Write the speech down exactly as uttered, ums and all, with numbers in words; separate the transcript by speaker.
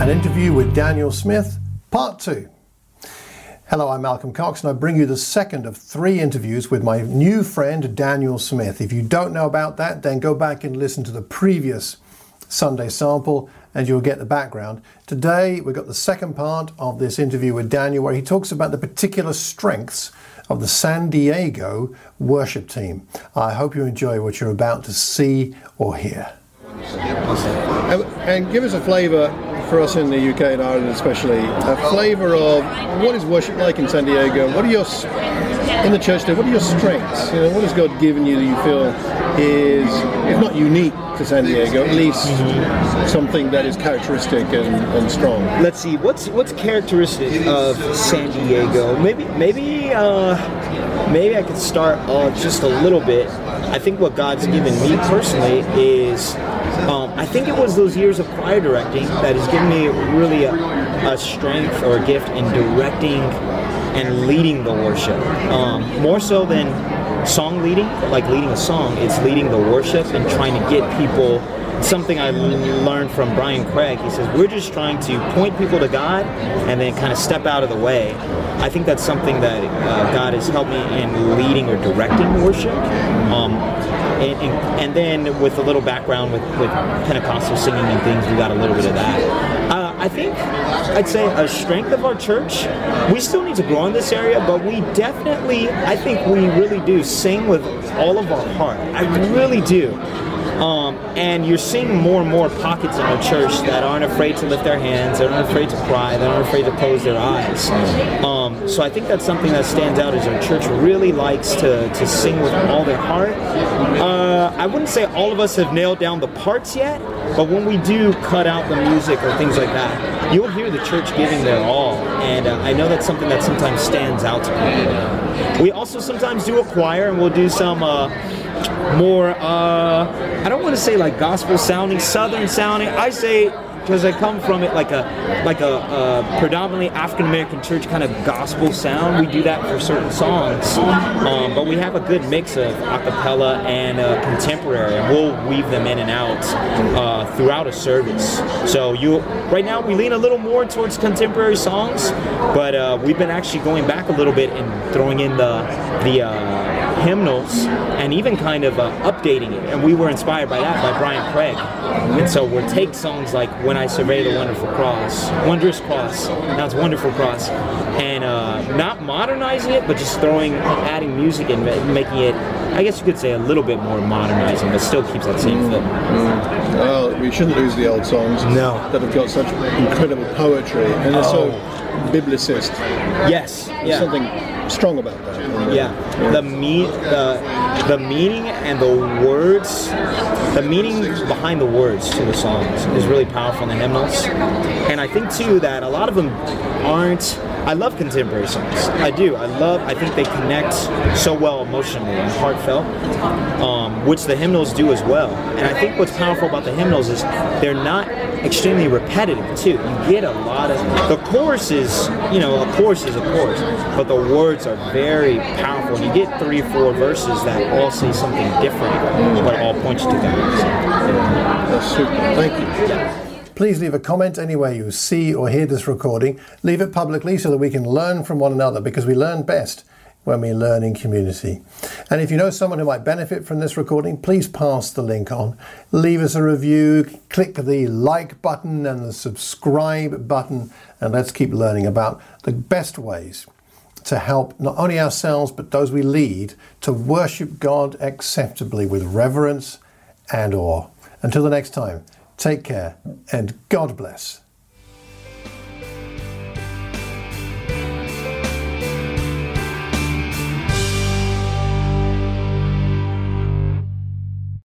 Speaker 1: An interview with Daniel Smith, part two. Hello, I'm Malcolm Cox, and I bring you the second of three interviews with my new friend, Daniel Smith. If you don't know about that, then go back and listen to the previous Sunday sample, and you'll get the background. Today, we've got the second part of this interview with Daniel, where he talks about the particular strengths of the San Diego worship team. I hope you enjoy what you're about to see or hear.
Speaker 2: And, and give us a flavour, for us in the U K and Ireland especially, a flavour of what is worship like in San Diego. What are your, in the church there, what are your strengths? You know, what has God given you that you feel is, if not unique to San Diego, at least something that is characteristic and, and strong?
Speaker 3: Let's see, what's what's characteristic of San Diego? Maybe maybe uh, maybe I could start uh, just a little bit. I think what God's given me personally is, um, I think it was those years of choir directing that has given me really a, a strength or a gift in directing and leading the worship. Um, more so than song leading, like leading a song, it's leading the worship and trying to get people. Something I learned from Brian Craig. He says, we're just trying to point people to God and then kind of step out of the way. I think that's something that uh, God has helped me in leading or directing worship. Um, and, and, and then with a little background with, with Pentecostal singing and things, we got a little bit of that. Uh, I think I'd say a strength of our church, we still need to grow in this area, but we definitely, I think we really do sing with all of our heart. I really do. Um, and you're seeing more and more pockets in our church that aren't afraid to lift their hands, that aren't afraid to cry, that aren't afraid to close their eyes. Um, so I think that's something that stands out, is our church really likes to, to sing with all their heart. Uh, I wouldn't say all of us have nailed down the parts yet, but when we do cut out the music or things like that, you'll hear the church giving their all. And uh, I know that's something that sometimes stands out to people. We also sometimes do a choir, and we'll do some uh, more, uh, I don't want to say like gospel sounding, southern sounding. I say, because I come from it, like a like a, a predominantly African American church kind of gospel sound. We do that for certain songs, um, but we have a good mix of a cappella and uh, contemporary, and we'll weave them in and out uh, throughout a service. So you, right now we lean a little more towards contemporary songs, but uh, we've been actually going back a little bit and throwing in the the. Uh, hymnals and even kind of uh, updating it, and we were inspired by that by Brian Craig, and so we'll take songs like When I Survey the Wonderful Cross, Wondrous Cross, now it's Wonderful Cross, and uh, not modernizing it, but just throwing, adding music and making it, I guess you could say, a little bit more modernizing, but still keeps that same feel.
Speaker 2: Mm. Well, we shouldn't lose the old songs
Speaker 3: no.
Speaker 2: that have got such incredible poetry, and they're oh. so biblicist.
Speaker 3: Yes,
Speaker 2: There's
Speaker 3: yeah.
Speaker 2: something strong about that.
Speaker 3: Yeah, the me the the meaning and the words, the meaning behind the words to the songs is really powerful in the hymnals, and I think too that a lot of them aren't. I love contemporary songs. I do. I love. I think they connect so well emotionally and heartfelt, um, which the hymnals do as well. And I think what's powerful about the hymnals is they're not extremely repetitive too. You get a lot of the chorus is, you know, a chorus is a chorus, but the words are very powerful. And you get three, four verses that all say something different, but all point you to God. So, yeah.
Speaker 2: That's super. Thank you.
Speaker 3: Yeah.
Speaker 1: Please leave a comment anywhere you see or hear this recording. Leave it publicly so that we can learn from one another, because we learn best when we learn in community. And if you know someone who might benefit from this recording, please pass the link on. Leave us a review, click the like button and the subscribe button, and let's keep learning about the best ways to help not only ourselves but those we lead to worship God acceptably with reverence and awe. Until the next time, take care and God bless.